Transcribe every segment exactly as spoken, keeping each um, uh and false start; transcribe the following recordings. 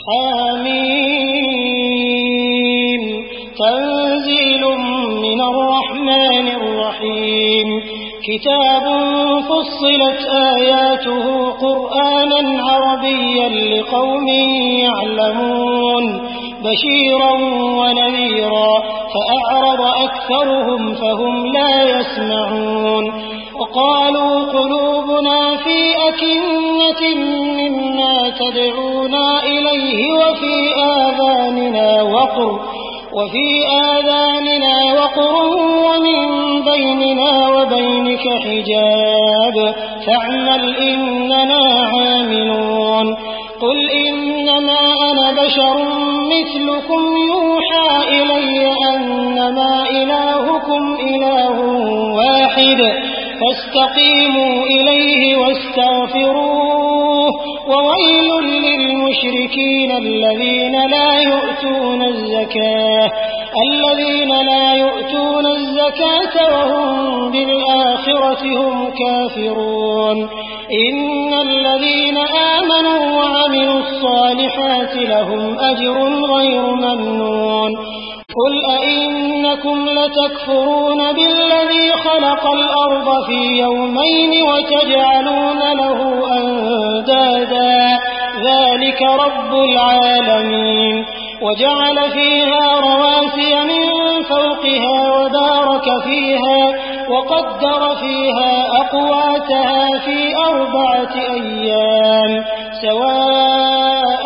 حميم تنزيل من الرحمن الرحيم كتاب فصلت آياته قرآنا عربيا لقوم يعلمون بشيرا ونذيرا فأعرض أكثرهم فهم لا يسمعون وقالوا قلوبنا في أكنة مما تدعونا إليه وفي آذاننا وقر وفي آذاننا وقر ومن بيننا وبينك حجاب فاعمل إننا عاملون قل إنما أنا بشر مثلكم يوحى إلي أنما إلهكم إله واحد فاستقيموا إليه واستغفروه وويل للمشركين الذين لا يؤتون الزكاة الذين لا يؤتون الزكاة وهم بالآخرة هم كافرون إن الذين آمنوا وعملوا الصالحات لهم أجر غير ممنون قل أئنكم لتكفرون بالذي خلق الأرض في يومين وتجعلون له أندادا ذلك رب العالمين وجعل فيها رواسي من فوقها وبارك فيها وقدر فيها أقواتها في أربعة أيام سواء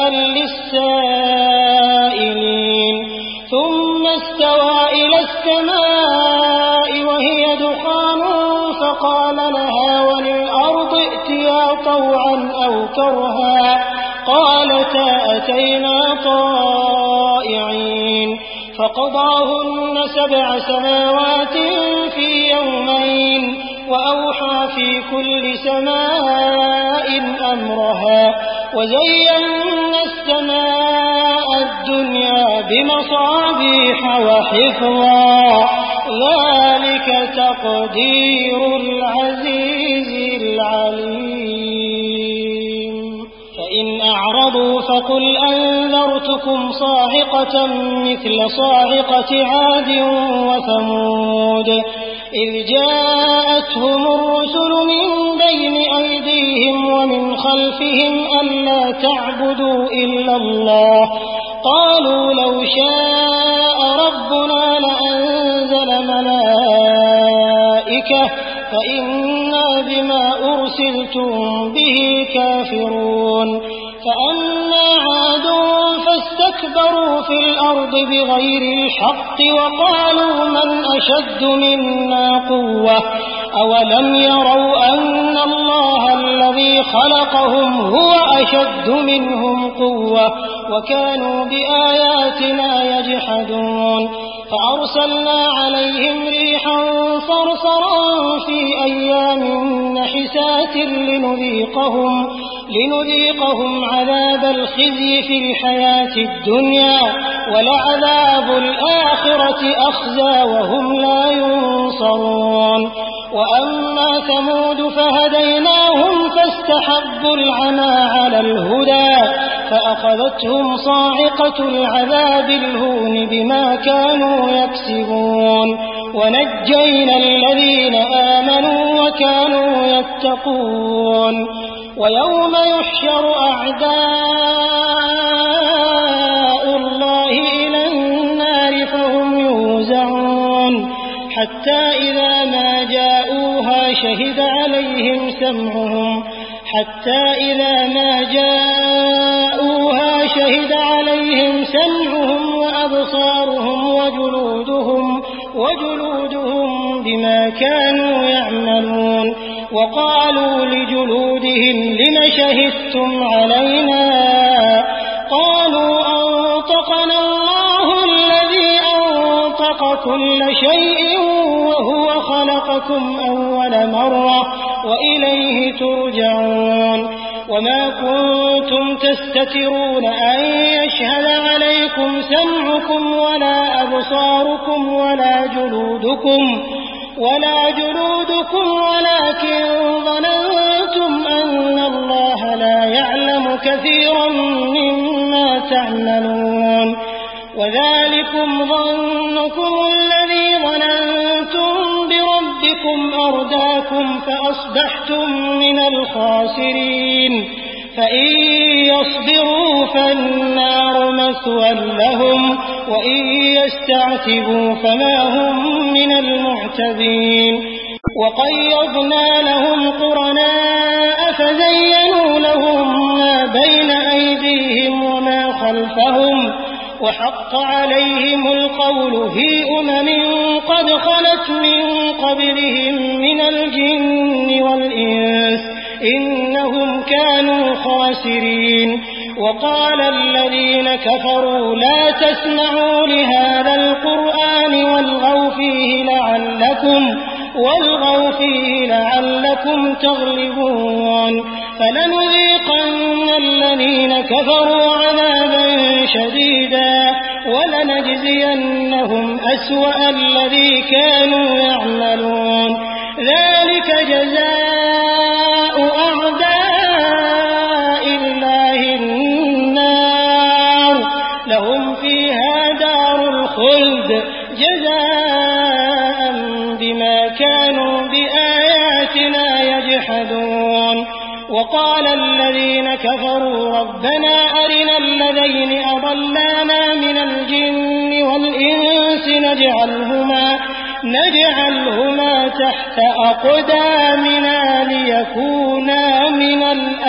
للسائلين ثم استوى إلى السماء وهي دخان فقال لها وللأرض ائتيا طوعا أو كرها قالتا أتينا طائعين فقضاهن سبع سماوات في يومين وأوحى في كل سماء أمرها وزينا السماء الدنيا بمصابيح وحفظا ذلك تقدير العزيز العليم فإن أعرضوا فقل أنذرتكم صاعقة مثل صاعقة عاد وثمود إذ جاءتهم الرسل من بين أيديهم ومن خلفهم ألا تعبدوا إلا الله قالوا لو شاء ربنا لأنزل ملائكة فإنا بما أرسلتم به كافرون فأما عاد فاستكبروا في الأرض بغير الحق وقالوا من أشد منا قوة أولم يروا أن الله الذي خلقهم هو أشد منهم قوة وكانوا بآياتنا يجحدون فأرسلنا عليهم ريحا صرصرا في أيام نحسات لنذيقهم لنذيقهم عذاب الخزي في الحياة الدنيا ولعذاب الآخرة أخزى وهم لا ينصرون وأما ثمود فهديناهم فاستحبوا العمى على الهدى فأخذتهم صاعقة العذاب الهون بما كانوا يكسبون ونجينا الذين آمنوا وكانوا يتقون ويوم يحشر أعداء الله إلى النار فهم يوزعون حتى إذا ما جاءوها شهد عليهم سمعهم حتى إذا ما جاءوها شهد عليهم سمعهم وأبصارهم وجلودهم وجلودهم بما كانوا يعملون وقالوا لجلودهم لم شهدتم علينا قالوا أنطقنا الله الذي أنطق كل شيء وهو خلقكم أول مرة وإليه ترجعون وما كنتم تستترون أن يشهد عليكم سمعكم ولا أبصاركم ولا جلودكم ولا جلودكم ولكن ظننتم أن الله لا يعلم كثيرا مما تعملون وذلكم ظنكم الذي ظننتم بربكم أرداكم فأصبحتم من الخاسرين فإن يصبروا فالنار مثوى لهم وإن يستعتبوا فما هم من المعتبين وقيضنا لهم قرناء فزينوا لهم ما بين أيديهم وما خلفهم وحق عليهم القول في أمم قد خلت من قبلهم من الجن والإنس إنهم كانوا خاسرين وقال الذين كفروا لا تسمعوا لهذا القرآن والغوا فيه لعلكم والغوا فيه لعلكم تغلبون فلنذيقن الذين كفروا عذابا شديدا ولنجزينهم أسوأ الذي كانوا يعملون ذلك جزاء أعداء الله النار لهم فيها دار الخلد جزاء بما كانوا بآياتنا يجحدون وقال الذين كفروا ربنا أرنا الذين أضلانا من الجن والإنس نجعلهما نجعلهما تحت أقدامنا ليكونا من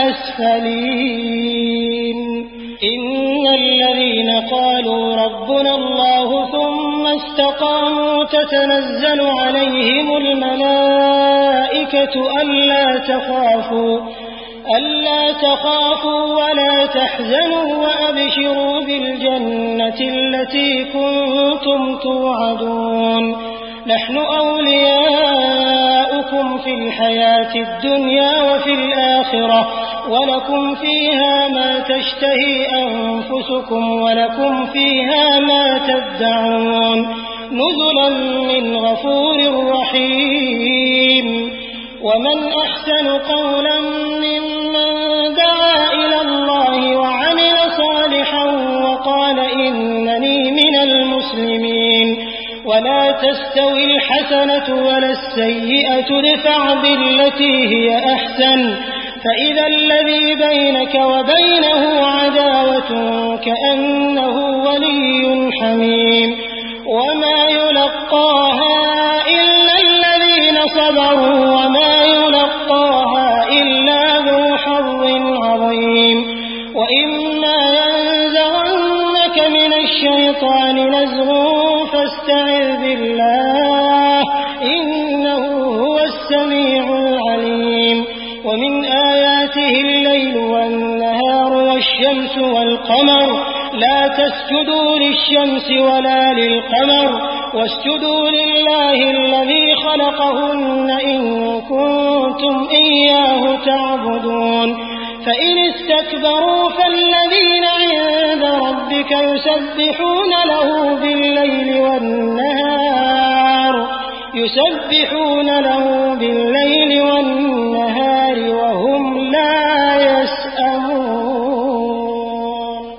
الأسفلين إن الذين قالوا ربنا الله ثم استقاموا تتنزل عليهم الملائكة ألا تخافوا ألا تخافوا ولا تحزنوا وأبشروا بالجنة التي كنتم توعدون نحن أولياؤكم في الحياة الدنيا وفي الآخرة ولكم فيها ما تشتهي أنفسكم ولكم فيها ما تدعون نزلا من غفور رحيم ومن أحسن قولا ممن دعا إلى الله وعمل صالحا وقال إنني من المسلمين ولا تستوي الحسنة ولا السيئة ادفع بالتي هي أحسن فإذا الذي بينك وبينه عداوة كأنه ولي حميم وما يلقاها إلا الذين صبروا وما يلقاها إلا ذو حظ عظيم وإما ينزغنك من الشيطان نزغ فاستعذ بالله إنه هو السميع العليم ومن آياته الليل والنهار والشمس والقمر لا تسجدوا للشمس ولا للقمر واسجدوا لله الذي خلقهن إن كنتم إياه تعبدون فإن استكبروا فالذين عند ربك يسبحون له بالليل والنهار يسبحون له بالليل والنهار وهم لا يسأمون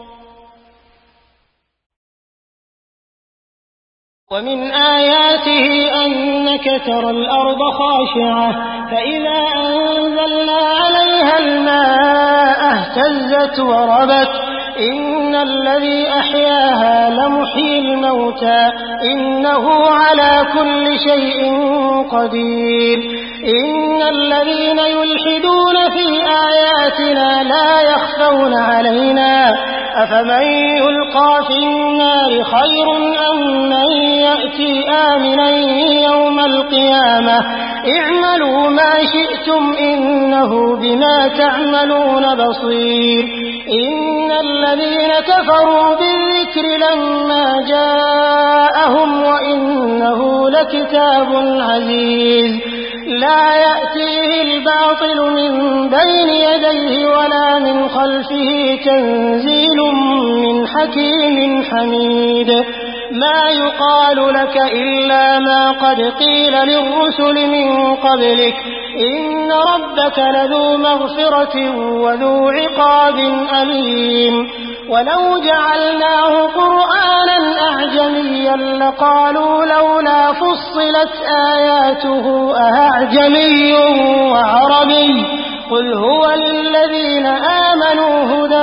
ومن آياته أنك ترى الأرض خاشعة فإذا أنزلنا عليها الماء اهتزت وربت إن الذي أحياها لمحيي الموتى إنه على كل شيء قدير إن الذين يلحدون في آياتنا لا يخفون علينا أفمن يلقى في النار خير أم من يأتي آمنا يوم القيامة اعملوا ما شئتم إنه بما تعملون بصير إن الذين كفروا بالذكر لما جاءهم وإنه لكتاب عزيز لا يأتيه الباطل من بين يديه ولا من خلفه تنزيل من حكيم حميد ما يقال لك إلا ما قد قيل للرسل من قبلك إن ربك لذو مغفرة وذو عقاب أليم ولو جعلناه قرآنا أعجميا لقالوا لولا فصلت آياته أأعجمي وعربي قل هو للذين آمنوا هدى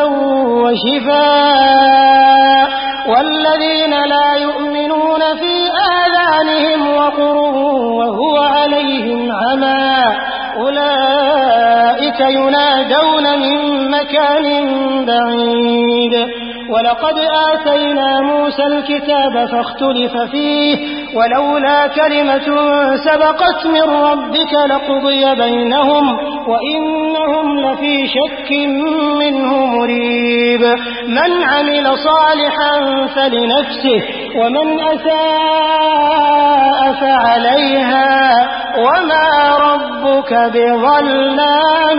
وشفاء والذين لا يؤمنون في آذانهم وقر وهو عليهم عمى أولئك ينادون من مكان بعيد ولقد آتينا موسى الكتاب فاختلف فيه ولولا كلمة سبقت من ربك لقضي بينهم وإنهم لفي شك منه مريب من عمل صالحا فلنفسه ومن أساء فعليها وما ربك بظلام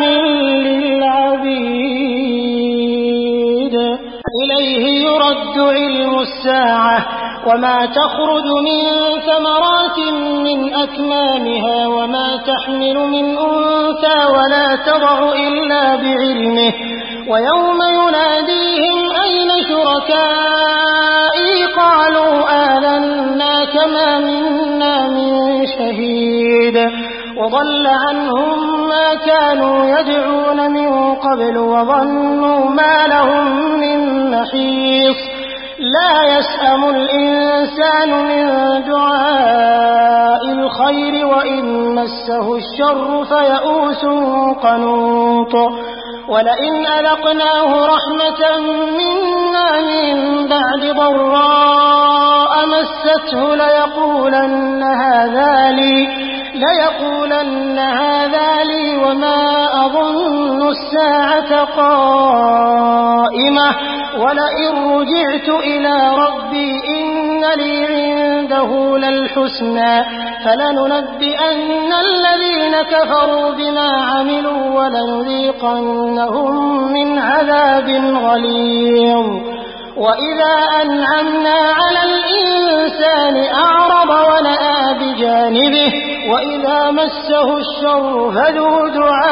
للعبيد إليه يرد علم الساعة وما تخرج من ثمرات من أكمامها وما تحمل من أنثى ولا تضع إلا بعلمه ويوم يناديهم أين شركائي قالوا آذنا كما منا من شهيد وضل عنهم ما كانوا يدعون من قبل وظنوا ما لهم من محيص لا يسأم الإنسان من دعاء الخير وإن مسه الشر فيئوس قنوط ولئن أذقناه رحمة منا من بعد ضراء مسته ليقولن هذا لي ليقولن هذا لي وما أظن الساعة قائمة ولئن رجعت إلى ربي إن لي عنده للحسنى فلننبئن الذين كفروا بما عملوا ولنذيقنهم من عذاب غليظ وإذا أنعمنا على الإنسان أعرض ونأى بجانبه وإذا مسه الشر فذو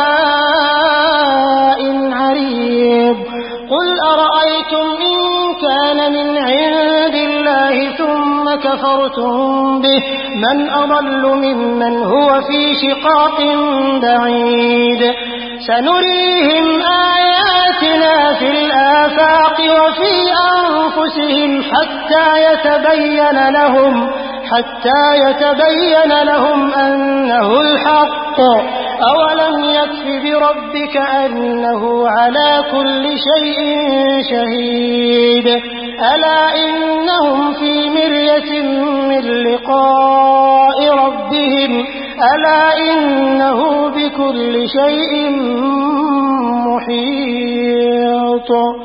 دعاء عريض قل أرأيتم إن كان من عند الله ثم كفرتم به من أضل ممن هو في شقاق بعيد سنريهم آياتنا في الآفاق وفي أنفسهم حتى يتبين لهم حتى يتبين لهم أنه الحق أولم يكف بربك أنه على كل شيء شهيد ألا إنهم في مرية من لقاء ربهم ألا إنه بكل شيء محيط